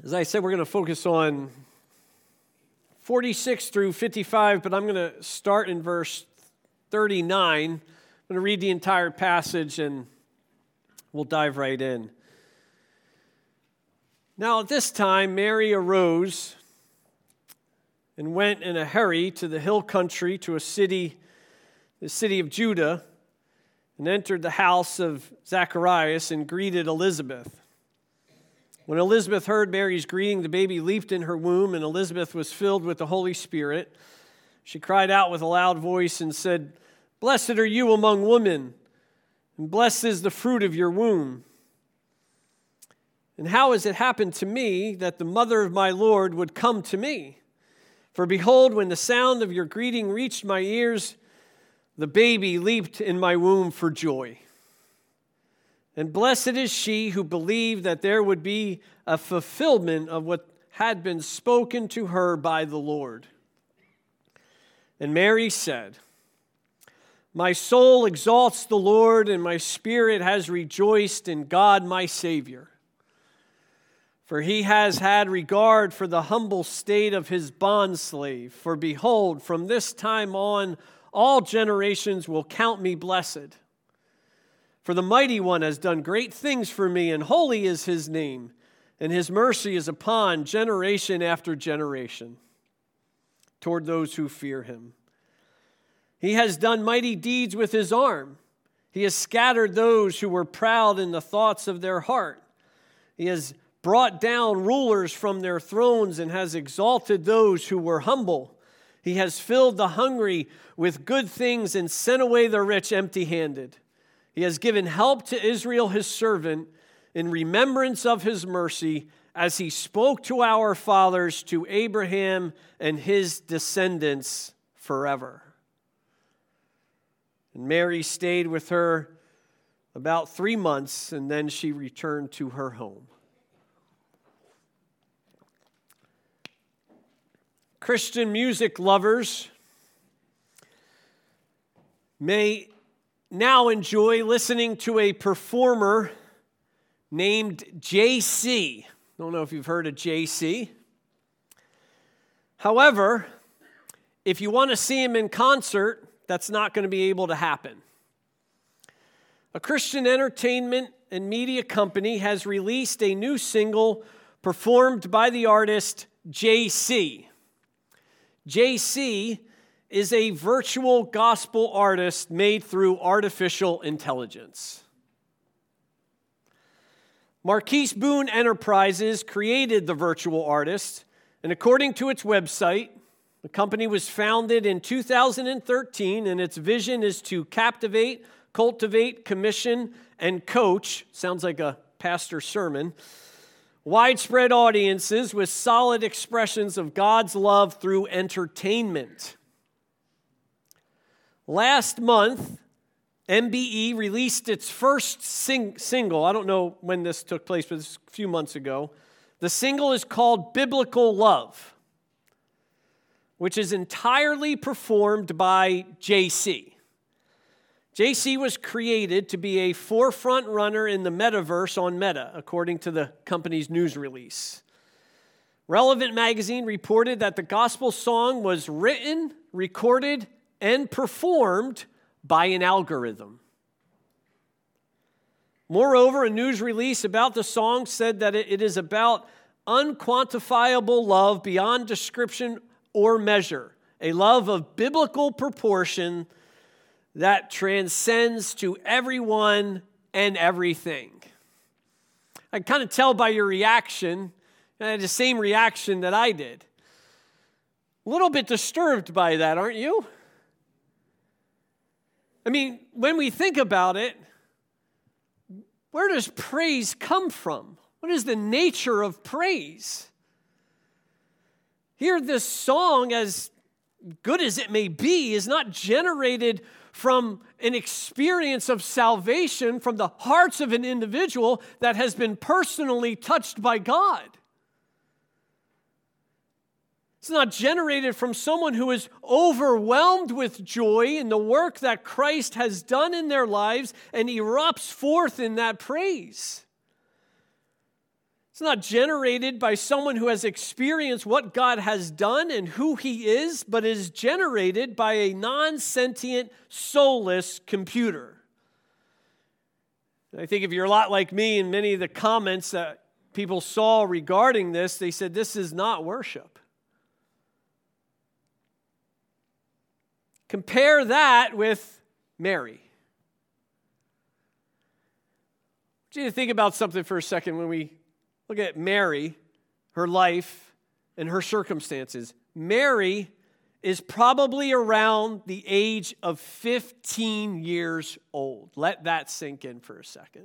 As I said, we're going to focus on 46 through 55, but I'm going to start in verse 39. I'm going to read the entire passage and we'll dive right in. Now at this time, Mary arose and went in a hurry to the hill country to the city of Judah, and entered the house of Zacharias and greeted Elizabeth. When Elizabeth heard Mary's greeting, the baby leaped in her womb, and Elizabeth was filled with the Holy Spirit. She cried out with a loud voice and said, "Blessed are you among women, and blessed is the fruit of your womb. And how has it happened to me that the mother of my Lord would come to me? For behold, when the sound of your greeting reached my ears, the baby leaped in my womb for joy. And blessed is she who believed that there would be a fulfillment of what had been spoken to her by the Lord." And Mary said, "My soul exalts the Lord, and my spirit has rejoiced in God my Savior. For he has had regard for the humble state of his bondslave. For behold, from this time on, all generations will count me blessed. For the Mighty One has done great things for me, and holy is his name, and his mercy is upon generation after generation toward those who fear him. He has done mighty deeds with his arm. He has scattered those who were proud in the thoughts of their heart. He has brought down rulers from their thrones and has exalted those who were humble. He has filled the hungry with good things and sent away the rich empty-handed. He has given help to Israel his servant in remembrance of his mercy, as he spoke to our fathers, to Abraham and his descendants forever." And Mary stayed with her about 3 months, and then she returned to her home. Christian music lovers may now enjoy listening to a performer named JC. Don't know if you've heard of JC. However, if you want to see him in concert, that's not going to be able to happen. A Christian entertainment and media company has released a new single performed by the artist JC. JC is a virtual gospel artist made through artificial intelligence. Marquise Boone Enterprises created the virtual artist, and according to its website, the company was founded in 2013, and its vision is to captivate, cultivate, commission, and coach, sounds like a pastor's sermon, widespread audiences with solid expressions of God's love through entertainment. Last month, MBE released its first single. I don't know when this took place, but it's a few months ago. The single is called Biblical Love, which is entirely performed by JC. JC was created to be a forefront runner in the metaverse on Meta, according to the company's news release. Relevant magazine reported that the gospel song was written, recorded, and performed by an algorithm. Moreover, a news release about the song said that it is about unquantifiable love beyond description or measure, a love of biblical proportion that transcends to everyone and everything. I can kind of tell by your reaction, the same reaction that I did. A little bit disturbed by that, aren't you? I mean, when we think about it, where does praise come from? What is the nature of praise? Here, this song, as good as it may be, is not generated from an experience of salvation from the hearts of an individual that has been personally touched by God. It's not generated from someone who is overwhelmed with joy in the work that Christ has done in their lives and erupts forth in that praise. It's not generated by someone who has experienced what God has done and who he is, but is generated by a non-sentient, soulless computer. I think if you're a lot like me, in many of the comments that people saw regarding this, they said, this is not worship. Compare that with Mary. I want you to think about something for a second when we look at Mary, her life, and her circumstances. Mary is probably around the age of 15 years old. Let that sink in for a second.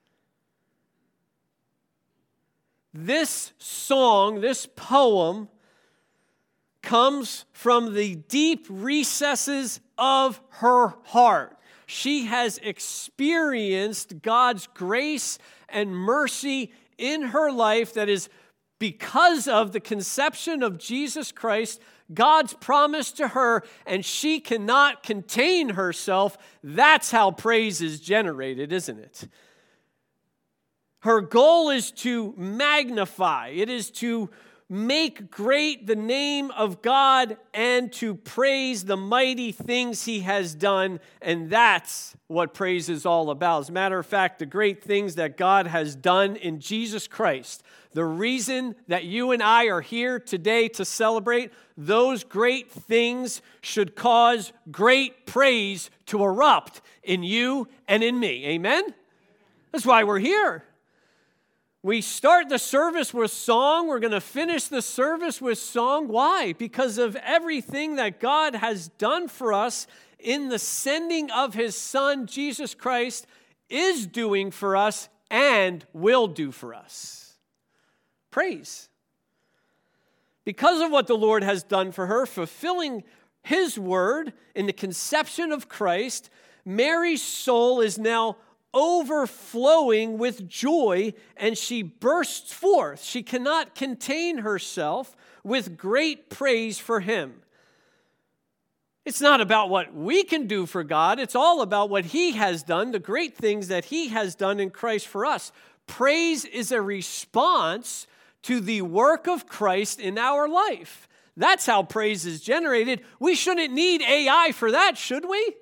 This song, this poem, comes from the deep recesses of her heart. She has experienced God's grace and mercy in her life that is because of the conception of Jesus Christ, God's promise to her, and she cannot contain herself. That's how praise is generated, isn't it? Her goal is to magnify. It is to make great the name of God and to praise the mighty things he has done. And that's what praise is all about. As a matter of fact, the great things that God has done in Jesus Christ, the reason that you and I are here today to celebrate, those great things should cause great praise to erupt in you and in me. Amen? That's why we're here. We start the service with song. We're going to finish the service with song. Why? Because of everything that God has done for us in the sending of his Son, Jesus Christ, is doing for us and will do for us. Praise. Because of what the Lord has done for her, fulfilling his word in the conception of Christ, Mary's soul is now overflowing with joy, and she bursts forth. She cannot contain herself with great praise for him. It's not about what we can do for God. It's all about what he has done, the great things that he has done in Christ for us. Praise is a response to the work of Christ in our life. That's how praise is generated. We shouldn't need AI for that, should we?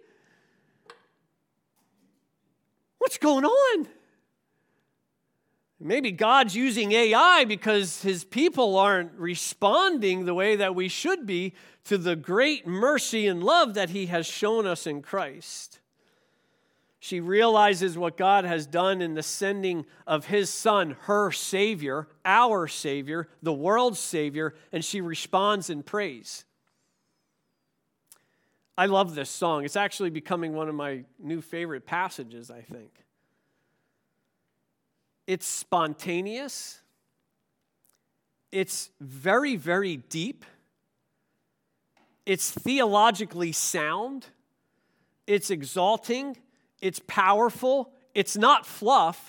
What's going on? Maybe God's using AI because his people aren't responding the way that we should be to the great mercy and love that he has shown us in Christ. She realizes what God has done in the sending of his Son, her Savior, our Savior, the world's Savior, and she responds in praise. I love this song. It's actually becoming one of my new favorite passages, I think. It's spontaneous. It's very, very deep. It's theologically sound. It's exalting. It's powerful. It's not fluff.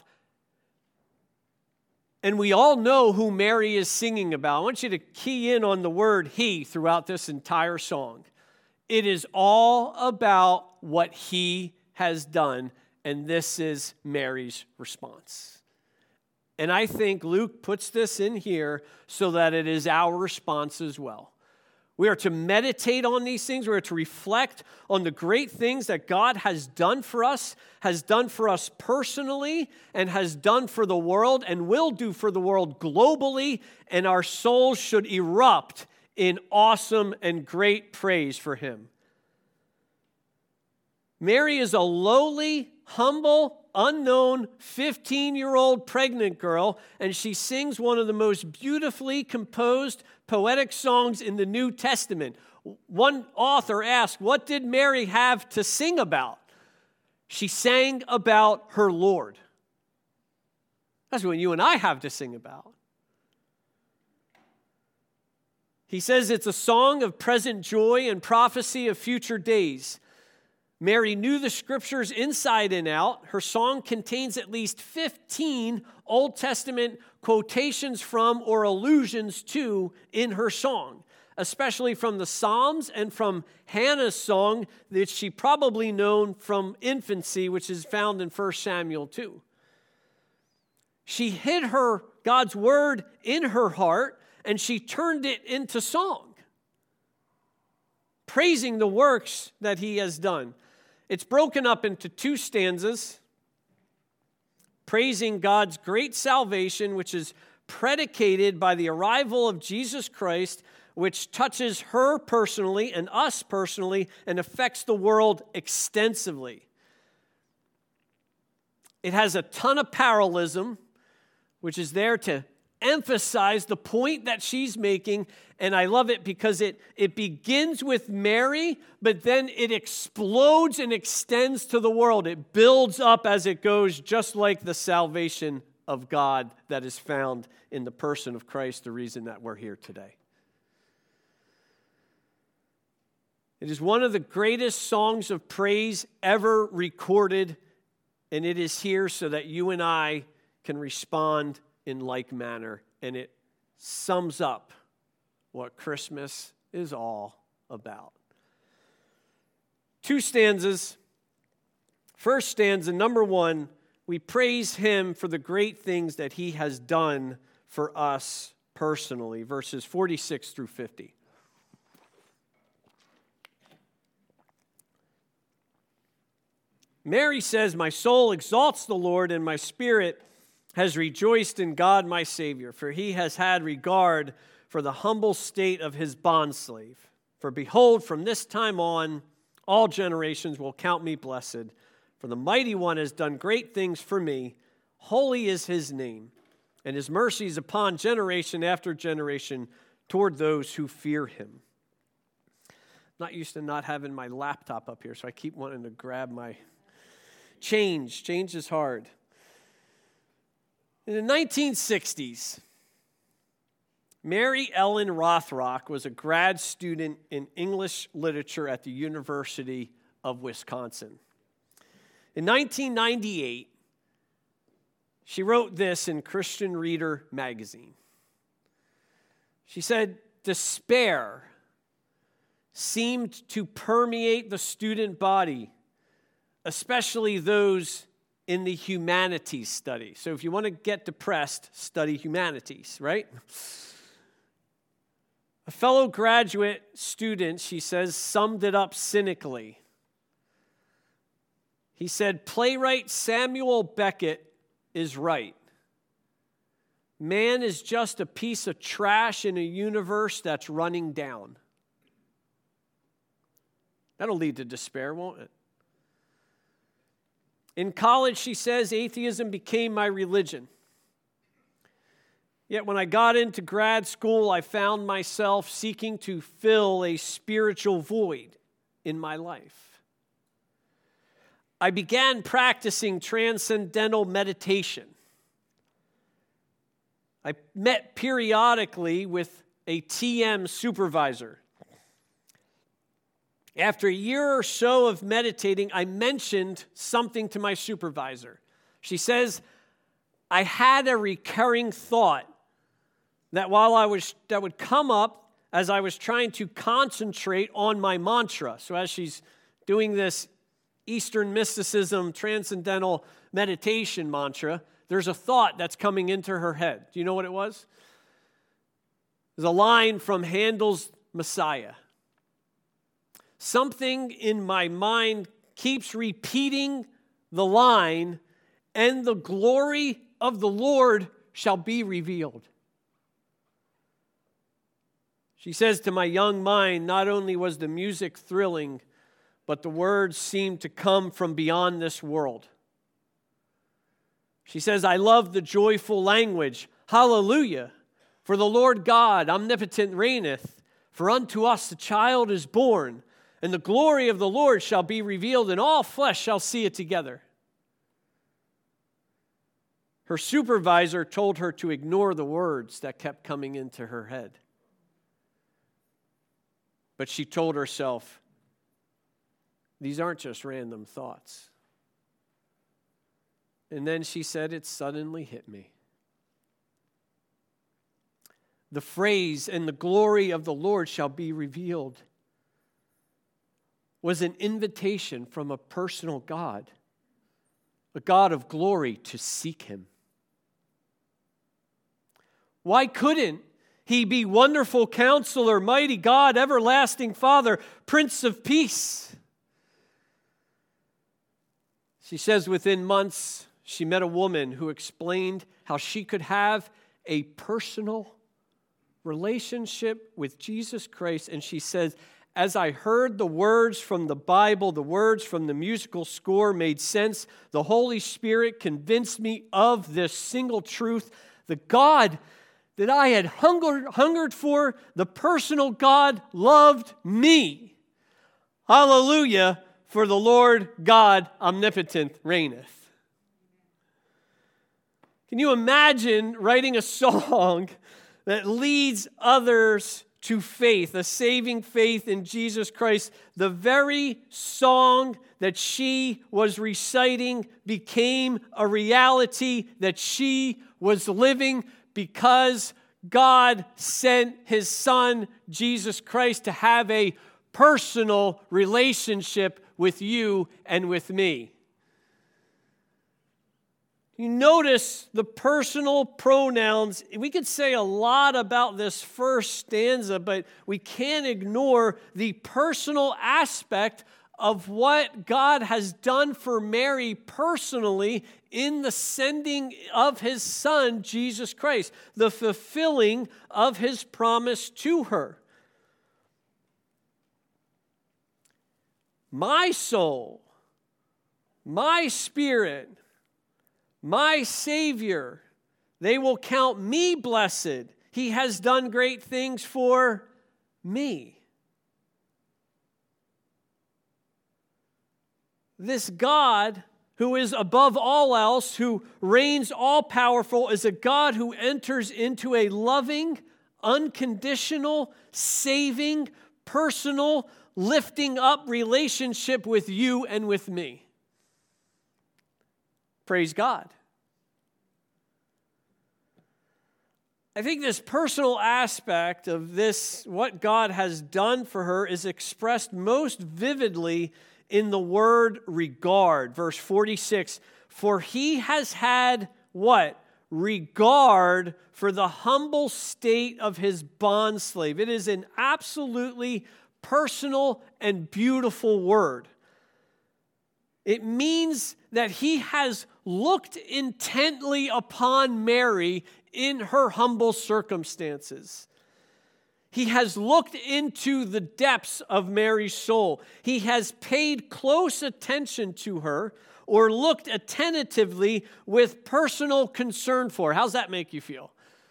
And we all know who Mary is singing about. I want you to key in on the word he throughout this entire song. It is all about what he has done, and this is Mary's response. And I think Luke puts this in here so that it is our response as well. We are to meditate on these things. We are to reflect on the great things that God has done for us personally, and has done for the world, and will do for the world globally, and our souls should erupt in awesome and great praise for him. Mary is a lowly, humble, unknown 15-year-old pregnant girl, and she sings one of the most beautifully composed poetic songs in the New Testament. One author asked, what did Mary have to sing about? She sang about her Lord. That's what you and I have to sing about. He says it's a song of present joy and prophecy of future days. Mary knew the scriptures inside and out. Her song contains at least 15 Old Testament quotations from or allusions to in her song, especially from the Psalms and from Hannah's song that she probably known from infancy, which is found in 1 Samuel 2. She hid her God's word in her heart, and she turned it into song, praising the works that he has done. It's broken up into 2 stanzas, praising God's great salvation, which is predicated by the arrival of Jesus Christ, which touches her personally and us personally and affects the world extensively. It has a ton of parallelism, which is there to emphasize the point that she's making, and I love it because it begins with Mary, but then it explodes and extends to the world. It builds up as it goes, just like the salvation of God that is found in the person of Christ, the reason that we're here today. It is one of the greatest songs of praise ever recorded, and it is here so that you and I can respond in like manner. And it sums up what Christmas is all about. 2 stanzas. First stanza, number 1, we praise him for the great things that he has done for us personally, verses 46 through 50. Mary says, "My soul exalts the Lord, and my spirit has rejoiced in God my Savior, for he has had regard for the humble state of his bondslave. For behold, from this time on, all generations will count me blessed, for the Mighty One has done great things for me. Holy is his name, and his mercies upon generation after generation toward those who fear him." I'm not used to not having my laptop up here, so I keep wanting to grab my change. Change is hard. In the 1960s, Mary Ellen Rothrock was a grad student in English literature at the University of Wisconsin. In 1998, she wrote this in Christian Reader magazine. She said, "Despair seemed to permeate the student body, especially those in the humanities study." So if you want to get depressed, study humanities, right? A fellow graduate student, she says, summed it up cynically. He said, "Playwright Samuel Beckett is right. Man is just a piece of trash in a universe that's running down." That'll lead to despair, won't it? In college, she says, atheism became my religion. Yet when I got into grad school, I found myself seeking to fill a spiritual void in my life. I began practicing transcendental meditation. I met periodically with a TM supervisor. After a year or so of meditating, I mentioned something to my supervisor. She says, "I had a recurring thought that that would come up as I was trying to concentrate on my mantra." So as she's doing this Eastern mysticism, transcendental meditation mantra, there's a thought that's coming into her head. Do you know what it was? There's a line from Handel's Messiah. Something in my mind keeps repeating the line, "And the glory of the Lord shall be revealed." She says, to my young mind, not only was the music thrilling, but the words seemed to come from beyond this world. She says, "I love the joyful language. Hallelujah! For the Lord God omnipotent reigneth. For unto us a child is born, and the glory of the Lord shall be revealed, and all flesh shall see it together." Her supervisor told her to ignore the words that kept coming into her head. But she told herself, these aren't just random thoughts. And then she said, it suddenly hit me. The phrase, "and the glory of the Lord shall be revealed," was an invitation from a personal God, a God of glory, to seek him. Why couldn't he be Wonderful Counselor, Mighty God, Everlasting Father, Prince of Peace? She says within months, she met a woman who explained how she could have a personal relationship with Jesus Christ. And she says, as I heard the words from the Bible, the words from the musical score made sense, the Holy Spirit convinced me of this single truth. The God that I had hungered for, the personal God, loved me. Hallelujah, for the Lord God omnipotent reigneth. Can you imagine writing a song that leads others to faith, a saving faith in Jesus Christ? The very song that she was reciting became a reality that she was living because God sent His Son, Jesus Christ, to have a personal relationship with you and with me. You notice the personal pronouns. We could say a lot about this first stanza, but we can't ignore the personal aspect of what God has done for Mary personally in the sending of His Son, Jesus Christ, the fulfilling of His promise to her. My soul, my spirit, my Savior, they will count me blessed. He has done great things for me. This God who is above all else, who reigns all powerful, is a God who enters into a loving, unconditional, saving, personal, lifting up relationship with you and with me. Praise God. I think this personal aspect of this, what God has done for her, is expressed most vividly in the word regard. Verse 46, for He has had what? Regard for the humble state of His bondslave. It is an absolutely personal and beautiful word. It means that He has looked intently upon Mary in her humble circumstances. He has looked into the depths of Mary's soul. He has paid close attention to her or looked attentively with personal concern for her. How's that make you feel?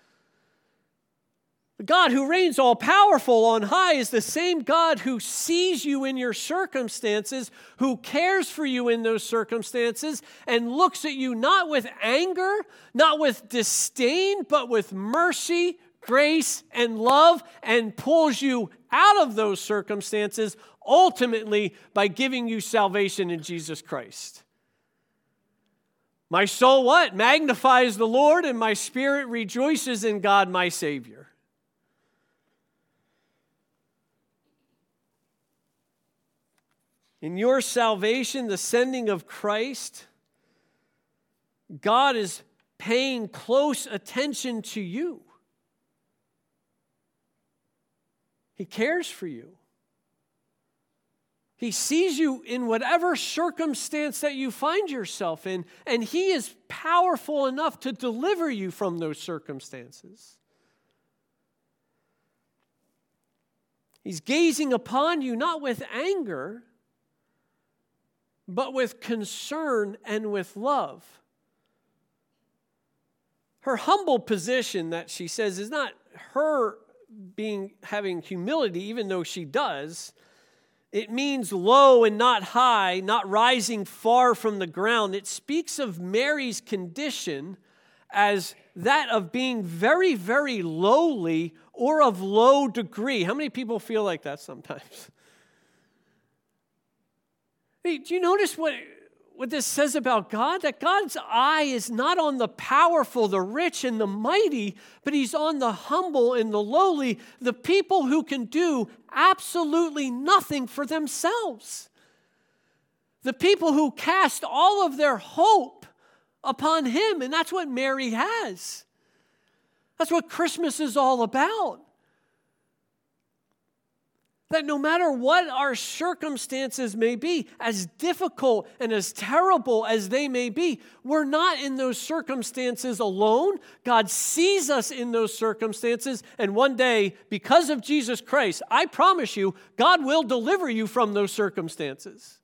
The God who reigns all powerful on high is the same God who sees you in your circumstances, who cares for you in those circumstances, and looks at you not with anger, not with disdain, but with mercy, grace, and love, and pulls you out of those circumstances, ultimately by giving you salvation in Jesus Christ. My soul what? Magnifies the Lord, and my spirit rejoices in God my Savior. In your salvation, the sending of Christ, God is paying close attention to you. He cares for you. He sees you in whatever circumstance that you find yourself in, and He is powerful enough to deliver you from those circumstances. He's gazing upon you not with anger, but with concern and with love. Her humble position that she says is not her having humility, even though she does. It means low and not high, not rising far from the ground. It speaks of Mary's condition as that of being very, very lowly or of low degree. How many people feel like that sometimes? Hey, do you notice what this says about God? That God's eye is not on the powerful, the rich, and the mighty, but He's on the humble and the lowly, the people who can do absolutely nothing for themselves. The people who cast all of their hope upon Him, and that's what Mary has. That's what Christmas is all about. That no matter what our circumstances may be, as difficult and as terrible as they may be, we're not in those circumstances alone. God sees us in those circumstances, and one day, because of Jesus Christ, I promise you, God will deliver you from those circumstances.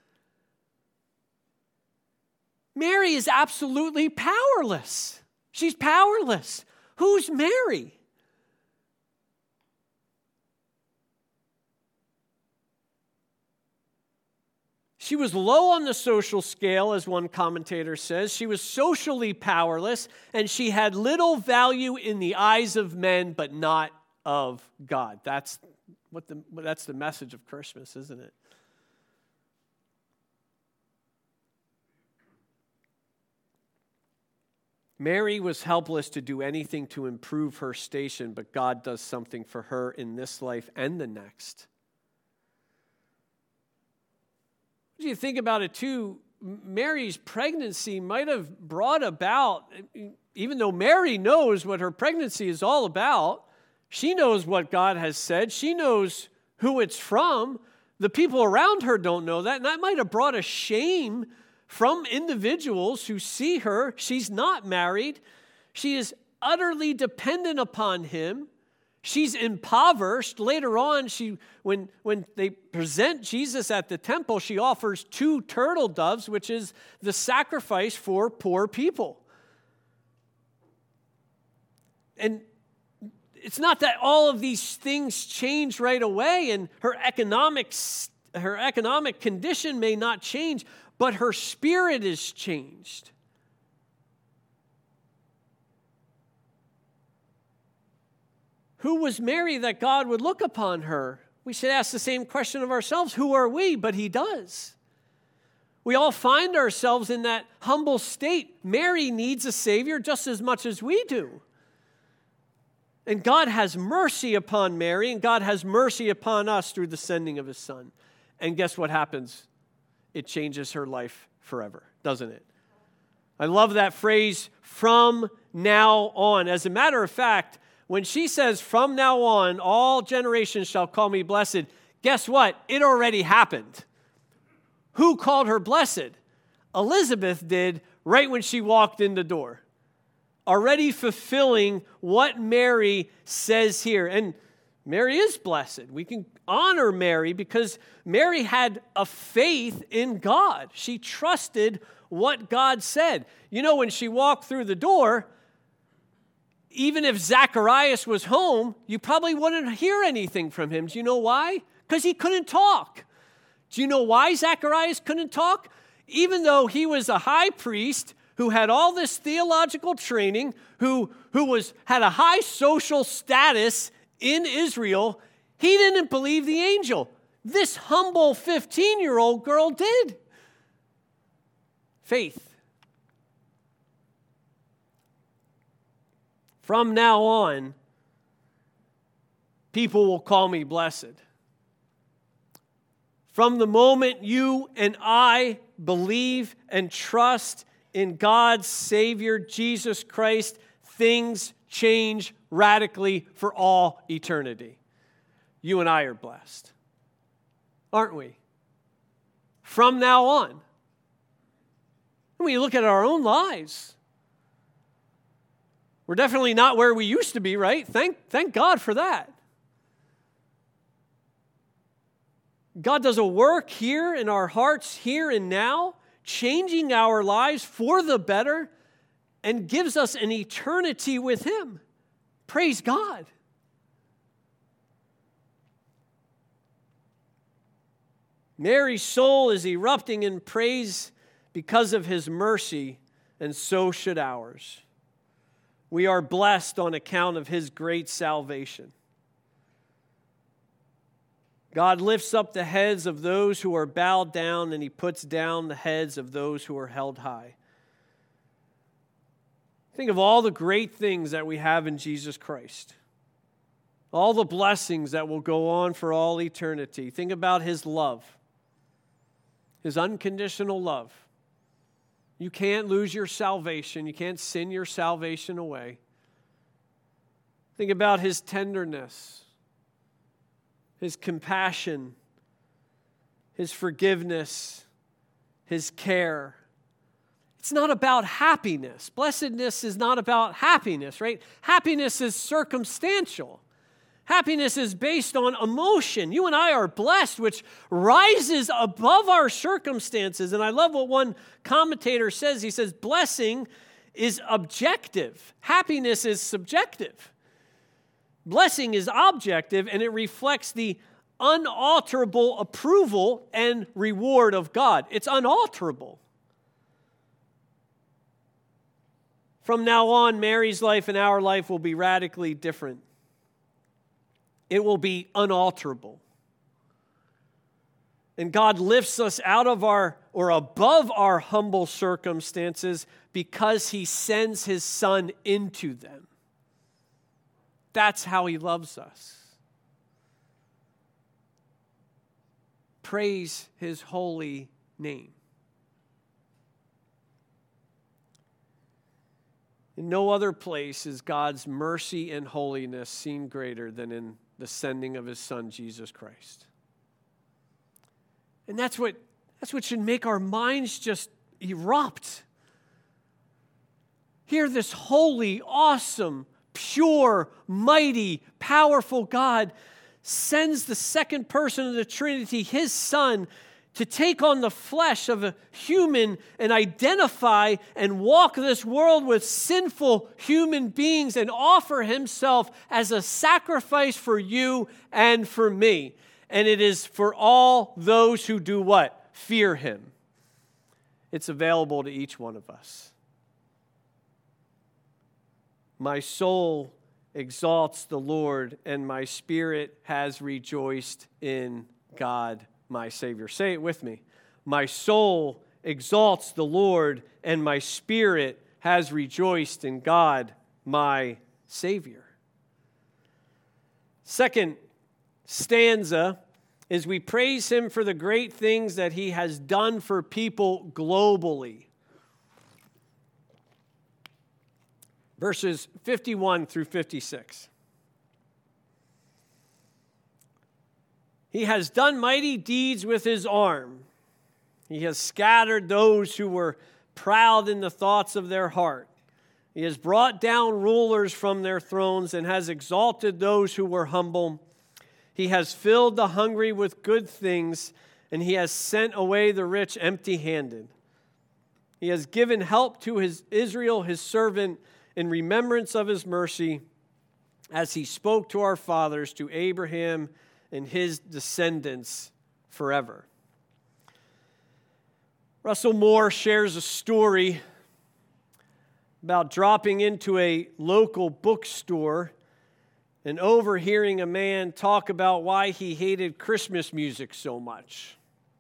Mary is absolutely powerless. She's powerless. Who's Mary? She was low on the social scale, as one commentator says. She was socially powerless, and she had little value in the eyes of men, but not of God. That's the message of Christmas, isn't it? Mary was helpless to do anything to improve her station, but God does something for her in this life and the next. What do you think about it too? Mary's pregnancy might have brought about, even though Mary knows what her pregnancy is all about, she knows what God has said, she knows who it's from. The people around her don't know that, and that might have brought a shame from individuals who see her. She's not married. She is utterly dependent upon him. She's impoverished. Later on, when they present Jesus at the temple, she offers 2 turtle doves, which is the sacrifice for poor people. And it's not that all of these things change right away, and her economic condition may not change, but her spirit is changed. Who was Mary that God would look upon her? We should ask the same question of ourselves. Who are we? But he does. We all find ourselves in that humble state. Mary needs a Savior just as much as we do. And God has mercy upon Mary, and God has mercy upon us through the sending of his Son. And guess what happens? It changes her life forever, doesn't it? I love that phrase, from now on. As a matter of fact, when she says, from now on, all generations shall call me blessed, guess what? It already happened. Who called her blessed? Elizabeth did right when she walked in the door. Already fulfilling what Mary says here. And Mary is blessed. We can honor Mary because Mary had a faith in God. She trusted what God said. You know, when she walked through the door, even if Zacharias was home, you probably wouldn't hear anything from him. Do you know why? Because he couldn't talk. Do you know why Zacharias couldn't talk? Even though he was a high priest who had all this theological training, who had a high social status in Israel, he didn't believe the angel. This humble 15-year-old girl did. Faith. From now on, people will call me blessed. From the moment you and I believe and trust in God's Savior, Jesus Christ, things change radically for all eternity. You and I are blessed, aren't we? From now on. When you look at our own lives, we're definitely not where we used to be, right? Thank God for that. God does a work here in our hearts, here and now, changing our lives for the better, and gives us an eternity with him. Praise God. Mary's soul is erupting in praise because of his mercy, and so should ours. We are blessed on account of his great salvation. God lifts up the heads of those who are bowed down, and he puts down the heads of those who are held high. Think of all the great things that we have in Jesus Christ. All the blessings that will go on for all eternity. Think about his love. His unconditional love. You can't lose your salvation. You can't sin your salvation away. Think about his tenderness, his compassion, his forgiveness, his care. It's not about happiness. Blessedness is not about happiness, right? Happiness is circumstantial. Happiness is based on emotion. You and I are blessed, which rises above our circumstances. And I love what one commentator says. He says, blessing is objective. Happiness is subjective. Blessing is objective, and it reflects the unalterable approval and reward of God. It's unalterable. From now on, Mary's life and our life will be radically different. It will be unalterable. And God lifts us out of our, or above our humble circumstances because he sends his Son into them. That's how he loves us. Praise his holy name. In no other place is God's mercy and holiness seen greater than in the sending of his Son, Jesus Christ. And that's what should make our minds just erupt. Hear this holy, awesome, pure, mighty, powerful God sends the second person of the Trinity, his Son, to take on the flesh of a human and identify and walk this world with sinful human beings and offer himself as a sacrifice for you and for me. And it is for all those who do what? Fear him. It's available to each one of us. My soul exalts the Lord, and my spirit has rejoiced in God, my Savior. Say it with me. My soul exalts the Lord, and my spirit has rejoiced in God, my Savior. Second stanza is we praise him for the great things that he has done for people globally. Verses 51 through 56. He has done mighty deeds with his arm. He has scattered those who were proud in the thoughts of their heart. He has brought down rulers from their thrones and has exalted those who were humble. He has filled the hungry with good things, and he has sent away the rich empty-handed. He has given help to his Israel, his servant, in remembrance of his mercy, as he spoke to our fathers, to Abraham and his descendants forever. Russell Moore shares a story about dropping into a local bookstore and overhearing a man talk about why he hated Christmas music so much.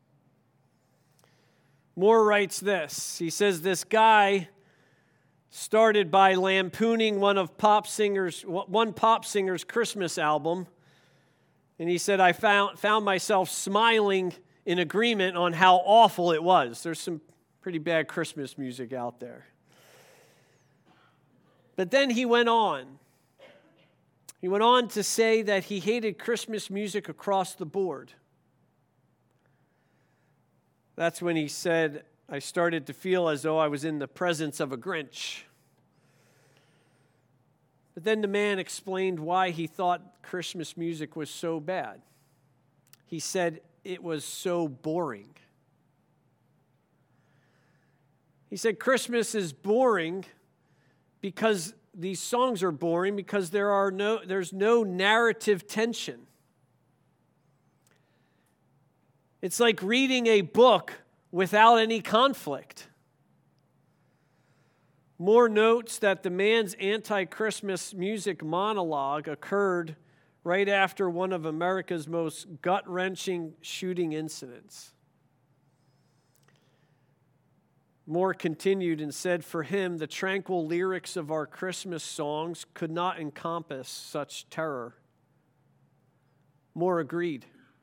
Moore writes this. He says, this guy started by lampooning one pop singer's Christmas album. And he said, I found myself smiling in agreement on how awful it was. There's some pretty bad Christmas music out there. But then he went on. He went on to say that he hated Christmas music across the board. That's when he said, I started to feel as though I was in the presence of a Grinch. But then the man explained why he thought Christmas music was so bad. He said it was so boring. He said Christmas is boring because these songs are boring because there's no narrative tension. It's like reading a book without any conflict. Moore notes that the man's anti-Christmas music monologue occurred right after one of America's most gut-wrenching shooting incidents. Moore continued and said, for him, the tranquil lyrics of our Christmas songs could not encompass such terror. Moore agreed.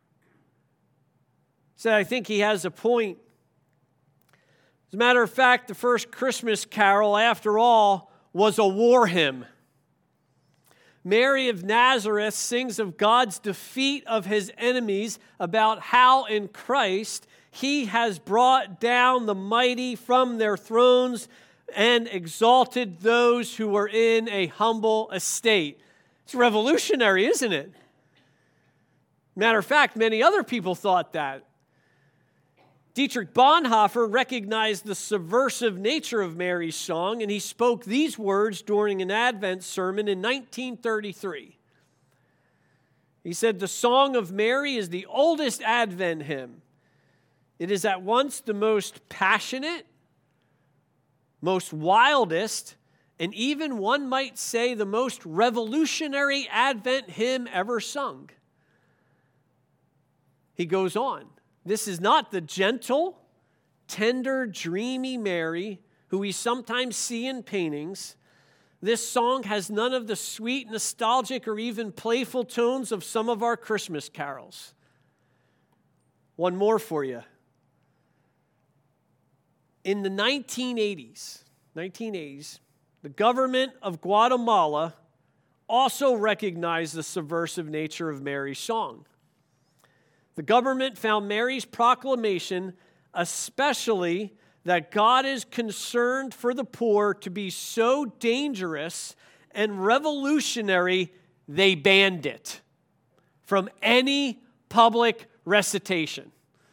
Said, I think he has a point. As a matter of fact, the first Christmas carol, after all, was a war hymn. Mary of Nazareth sings of God's defeat of his enemies, about how in Christ he has brought down the mighty from their thrones and exalted those who were in a humble estate. It's revolutionary, isn't it? Matter of fact, many other people thought that. Dietrich Bonhoeffer recognized the subversive nature of Mary's song, and he spoke these words during an Advent sermon in 1933. He said, "The Song of Mary is the oldest Advent hymn. It is at once the most passionate, most wildest, and even one might say the most revolutionary Advent hymn ever sung." He goes on, "This is not the gentle, tender, dreamy Mary who we sometimes see in paintings. This song has none of the sweet, nostalgic, or even playful tones of some of our Christmas carols." One more for you. In the 1980s, the government of Guatemala also recognized the subversive nature of Mary's song. The government found Mary's proclamation, especially that God is concerned for the poor, to be so dangerous and revolutionary, they banned it from any public recitation.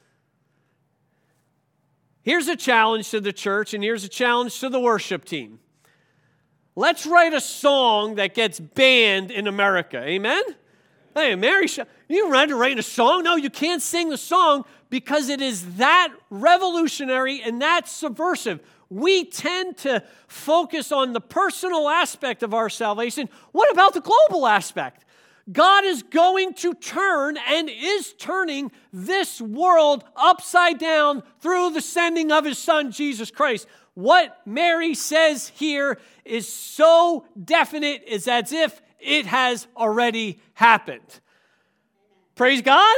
Here's a challenge to the church, and here's a challenge to the worship team. Let's write a song that gets banned in America. Amen? Hey, Mary, you writing a song? No, you can't sing the song because it is that revolutionary and that subversive. We tend to focus on the personal aspect of our salvation. What about the global aspect? God is going to turn and is turning this world upside down through the sending of his Son, Jesus Christ. What Mary says here is so definite, it's as if it has already happened. Praise God.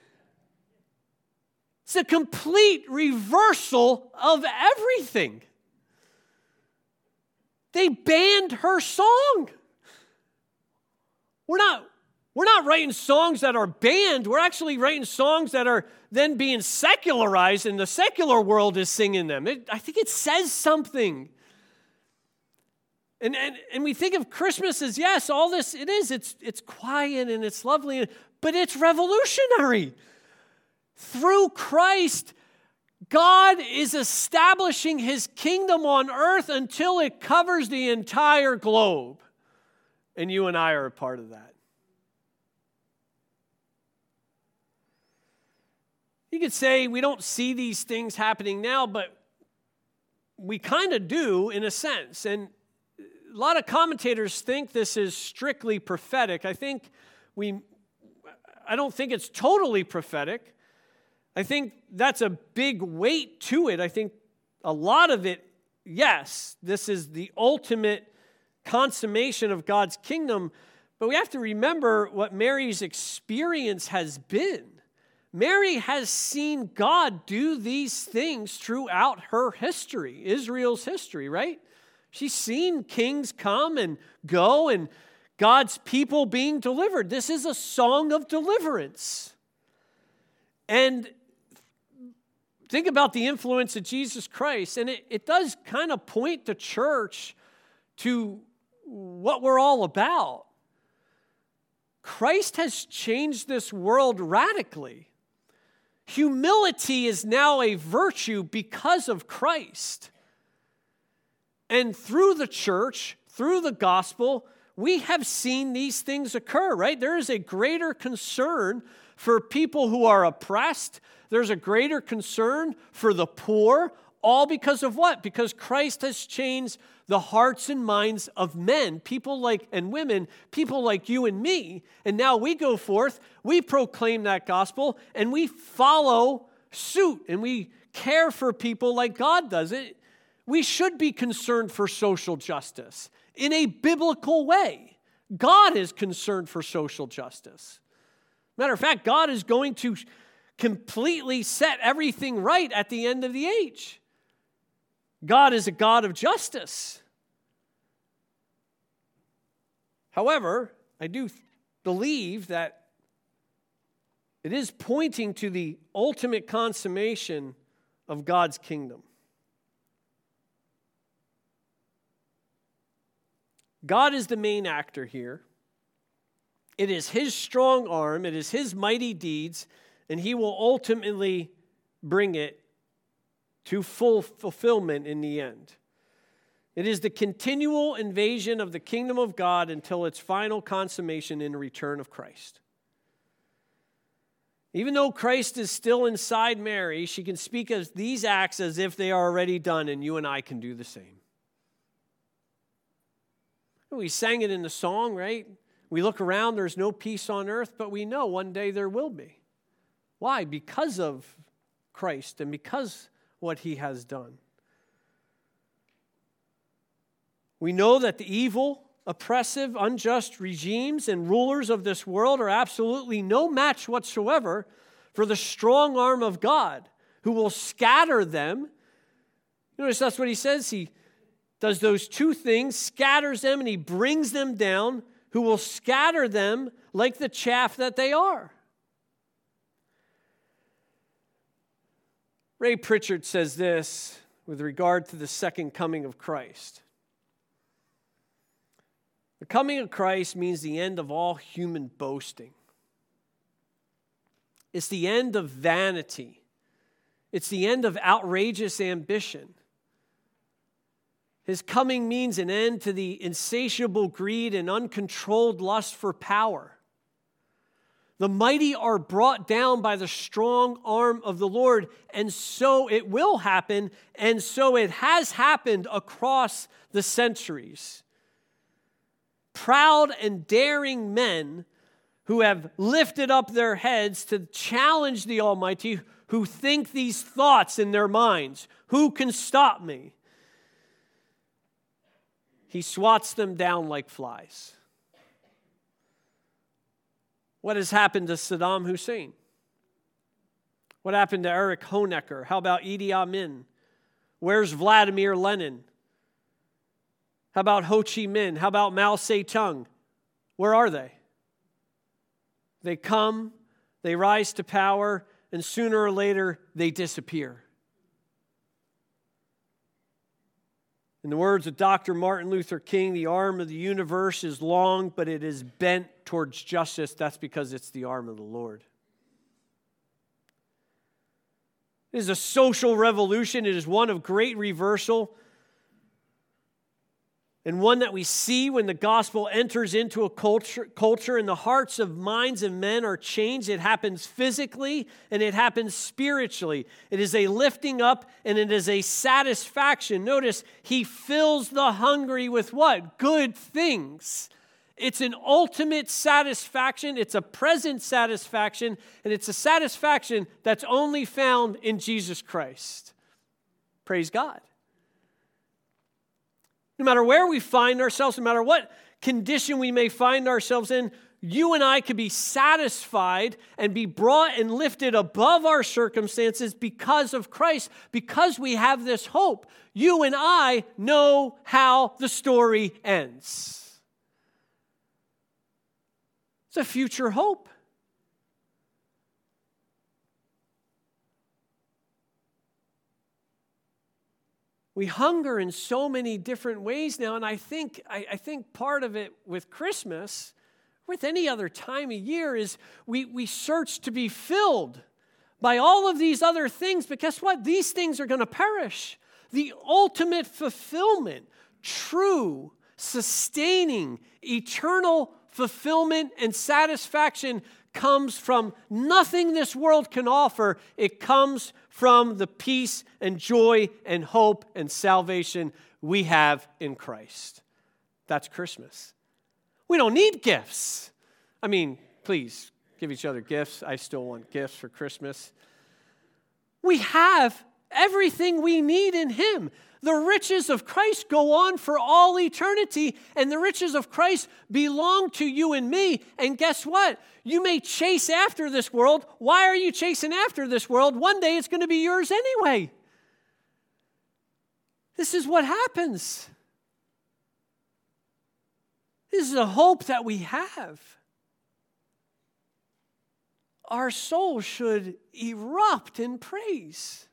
It's a complete reversal of everything. They banned her song. We're not writing songs that are banned. We're actually writing songs that are then being secularized, and the secular world is singing them. I think it says something. And we think of Christmas as, yes, all this, it is. It's quiet and it's lovely, but it's revolutionary. Through Christ, God is establishing his kingdom on earth until it covers the entire globe. And you and I are a part of that. You could say we don't see these things happening now, but we kind of do in a sense. And a lot of commentators think this is strictly prophetic. I don't think it's totally prophetic. I think that's a big weight to it. I think a lot of it, yes, this is the ultimate consummation of God's kingdom, but we have to remember what Mary's experience has been. Mary has seen God do these things throughout her history, Israel's history, right? She's seen kings come and go and God's people being delivered. This is a song of deliverance. And think about the influence of Jesus Christ. And it does kind of point the church to what we're all about. Christ has changed this world radically. Humility is now a virtue because of Christ. And through the church, through the gospel, we have seen these things occur, right? There is a greater concern for people who are oppressed. There's a greater concern for the poor, all because of what? Because Christ has changed the hearts and minds of men, people like and women, people like you and me. And now we go forth, we proclaim that gospel, and we follow suit, and we care for people like God does it. We should be concerned for social justice in a biblical way. God is concerned for social justice. Matter of fact, God is going to completely set everything right at the end of the age. God is a God of justice. However, I do believe that it is pointing to the ultimate consummation of God's kingdom. God is the main actor here. It is his strong arm, it is his mighty deeds, and he will ultimately bring it to full fulfillment in the end. It is the continual invasion of the kingdom of God until its final consummation in the return of Christ. Even though Christ is still inside Mary, she can speak of these acts as if they are already done, and you and I can do the same. We sang it in the song, right? We look around, there's no peace on earth, but we know one day there will be. Why? Because of Christ and because what he has done. We know that the evil, oppressive, unjust regimes and rulers of this world are absolutely no match whatsoever for the strong arm of God, who will scatter them. Notice that's what he says. He does those two things, scatters them, and he brings them down, who will scatter them like the chaff that they are. Ray Pritchard says this with regard to the second coming of Christ. The coming of Christ means the end of all human boasting. It's the end of vanity. It's the end of outrageous ambition. His coming means an end to the insatiable greed and uncontrolled lust for power. The mighty are brought down by the strong arm of the Lord, and so it will happen, and so it has happened across the centuries. Proud and daring men who have lifted up their heads to challenge the Almighty, who think these thoughts in their minds, who can stop me? He swats them down like flies. What has happened to Saddam Hussein? What happened to Erich Honecker? How about Idi Amin? Where's Vladimir Lenin? How about Ho Chi Minh? How about Mao Zedong? Where are they? They come, they rise to power, and sooner or later they disappear. In the words of Dr. Martin Luther King, the arm of the universe is long, but it is bent towards justice. That's because it's the arm of the Lord. It is a social revolution. It is one of great reversal, and one that we see when the gospel enters into a culture and the hearts of minds and men are changed. It happens physically and it happens spiritually. It is a lifting up and it is a satisfaction. Notice, he fills the hungry with what? Good things. It's an ultimate satisfaction. It's a present satisfaction, and it's a satisfaction that's only found in Jesus Christ. Praise God. No matter where we find ourselves, no matter what condition we may find ourselves in, you and I could be satisfied and be brought and lifted above our circumstances because of Christ, because we have this hope. You and I know how the story ends. It's a future hope. We hunger in so many different ways now, and I think part of it with Christmas, with any other time of year, is we search to be filled by all of these other things, but guess what? These things are going to perish. The ultimate fulfillment, true, sustaining, eternal fulfillment and satisfaction comes from nothing this world can offer. It comes from the peace and joy and hope and salvation we have in Christ. That's Christmas. We don't need gifts. I mean, please give each other gifts. I still want gifts for Christmas. We have everything we need in Him. The riches of Christ go on for all eternity, and the riches of Christ belong to you and me. And guess what? You may chase after this world. Why are you chasing after this world? One day it's going to be yours anyway. This is what happens. This is a hope that we have. Our soul should erupt in praise.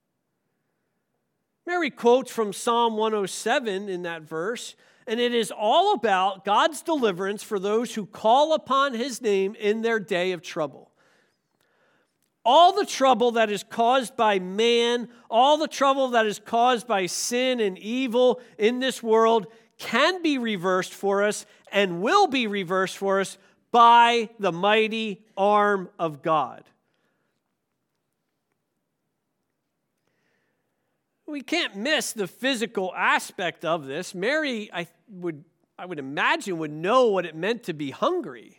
Mary quotes from Psalm 107 in that verse, and it is all about God's deliverance for those who call upon his name in their day of trouble. All the trouble that is caused by man, all the trouble that is caused by sin and evil in this world can be reversed for us and will be reversed for us by the mighty arm of God. We can't miss the physical aspect of this. Mary, I would imagine, would know what it meant to be hungry.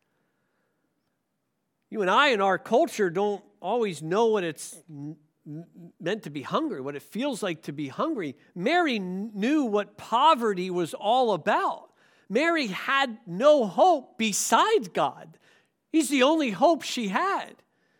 You and I in our culture don't always know what it's meant to be hungry, what it feels like to be hungry. Mary knew what poverty was all about. Mary had no hope besides God. He's the only hope she had.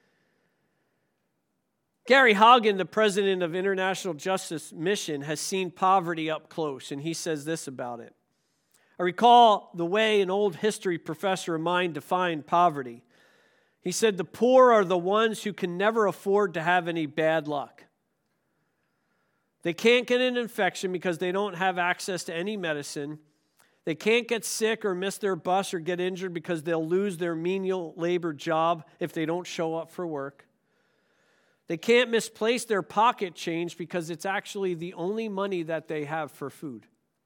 Gary Hagen, the president of International Justice Mission, has seen poverty up close, and he says this about it. I recall the way an old history professor of mine defined poverty. He said, the poor are the ones who can never afford to have any bad luck. They can't get an infection because they don't have access to any medicine. They can't get sick or miss their bus or get injured because they'll lose their menial labor job if they don't show up for work. They can't misplace their pocket change because it's actually the only money that they have for food.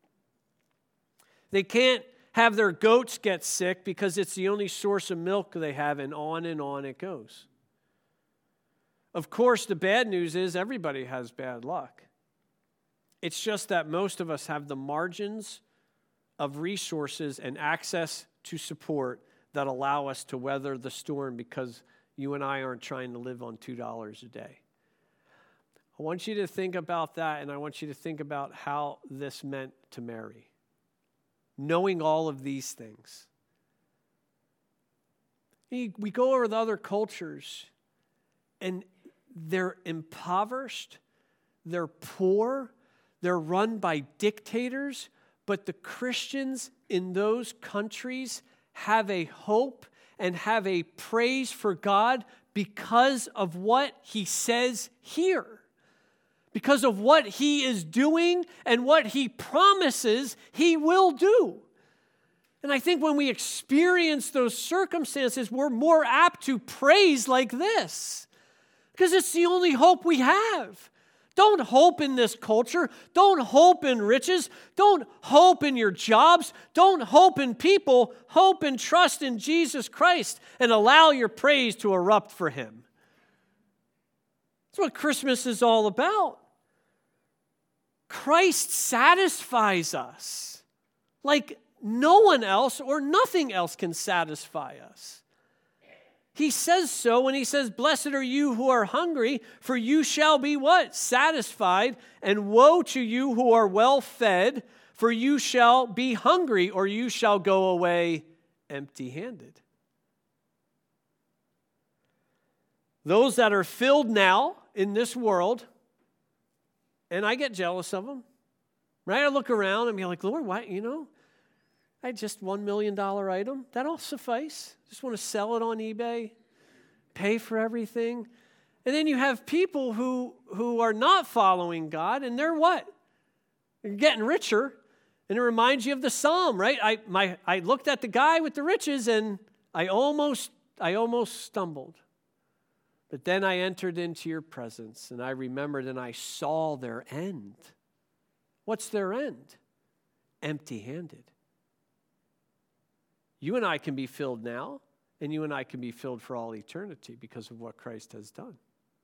They can't have their goats get sick because it's the only source of milk they have, and on it goes. Of course, the bad news is everybody has bad luck. It's just that most of us have the margins of resources and access to support that allow us to weather the storm because you and I aren't trying to live on $2 a day. I want you to think about that, and I want you to think about how this meant to Mary. Knowing all of these things. We go over the other cultures, and they're impoverished, they're poor, they're run by dictators, but the Christians in those countries have a hope and have a praise for God because of what he says here. Because of what he is doing and what he promises he will do. And I think when we experience those circumstances, we're more apt to praise like this. Because it's the only hope we have. Don't hope in this culture. Don't hope in riches. Don't hope in your jobs. Don't hope in people. Hope and trust in Jesus Christ and allow your praise to erupt for him. That's what Christmas is all about. Christ satisfies us like no one else or nothing else can satisfy us. He says so when he says, blessed are you who are hungry, for you shall be what? Satisfied. And woe to you who are well fed, for you shall be hungry, or you shall go away empty-handed. Those that are filled now in this world, and I get jealous of them, right? I look around and be like, Lord, why, I had just $1 million item. That'll suffice. Just want to sell it on eBay, pay for everything. And then you have people who are not following God, and they're what? They're getting richer. And it reminds you of the psalm, right? I looked at the guy with the riches, and I almost stumbled. But then I entered into your presence, and I remembered, and I saw their end. What's their end? Empty-handed. You and I can be filled now, and you and I can be filled for all eternity because of what Christ has done.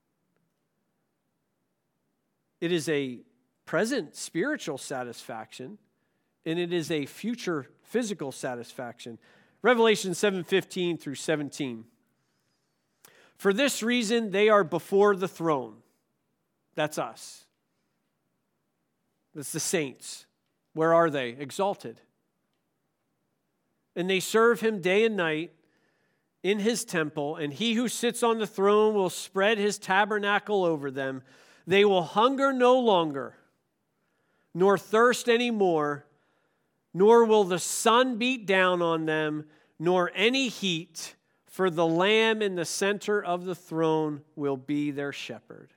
It is a present spiritual satisfaction, and it is a future physical satisfaction. Revelation 7:15 through 17. For this reason, they are before the throne. That's us. That's the saints. Where are they? Exalted. And they serve him day and night in his temple, and he who sits on the throne will spread his tabernacle over them. They will hunger no longer, nor thirst any more, nor will the sun beat down on them, nor any heat, for the Lamb in the center of the throne will be their shepherd,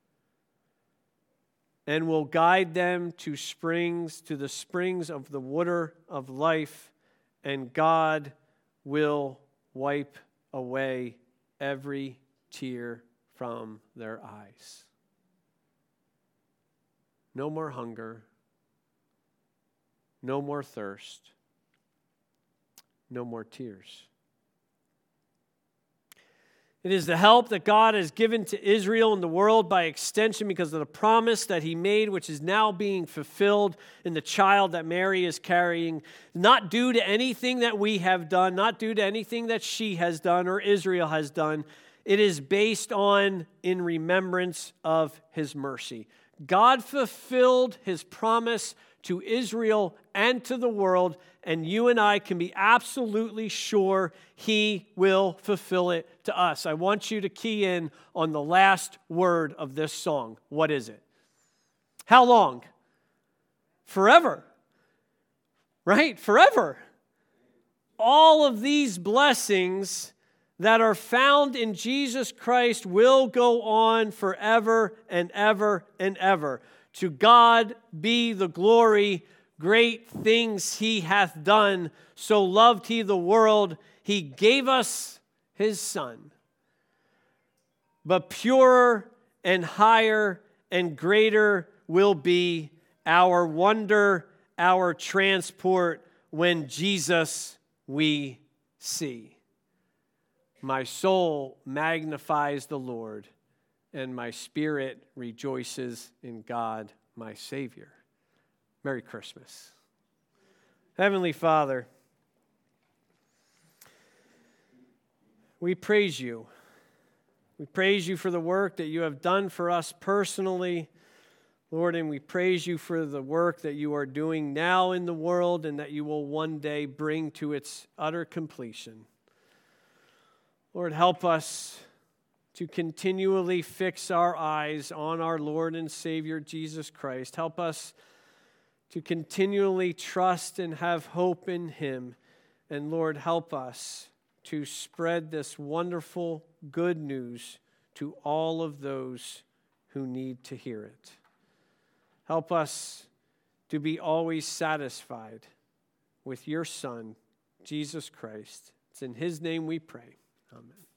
and will guide them to the springs of the water of life, and God will wipe away every tear from their eyes. No more hunger, no more thirst, no more tears. It is the help that God has given to Israel and the world by extension because of the promise that he made, which is now being fulfilled in the child that Mary is carrying, not due to anything that we have done, not due to anything that she has done or Israel has done. It is based on in remembrance of his mercy. God fulfilled his promise to Israel and to the world, and you and I can be absolutely sure he will fulfill it to us. I want you to key in on the last word of this song. What is it? How long? Forever. Right? Forever. All of these blessings that are found in Jesus Christ will go on forever and ever and ever. To God be the glory, great things he hath done. So loved he the world, he gave us his Son. But purer and higher and greater will be our wonder, our transport when Jesus we see. My soul magnifies the Lord, and my spirit rejoices in God, my Savior. Merry Christmas. Heavenly Father, we praise you. We praise you for the work that you have done for us personally, Lord, and we praise you for the work that you are doing now in the world and that you will one day bring to its utter completion. Lord, help us to continually fix our eyes on our Lord and Savior, Jesus Christ. Help us to continually trust and have hope in him. And Lord, help us to spread this wonderful good news to all of those who need to hear it. Help us to be always satisfied with your Son, Jesus Christ. It's in his name we pray. Amen.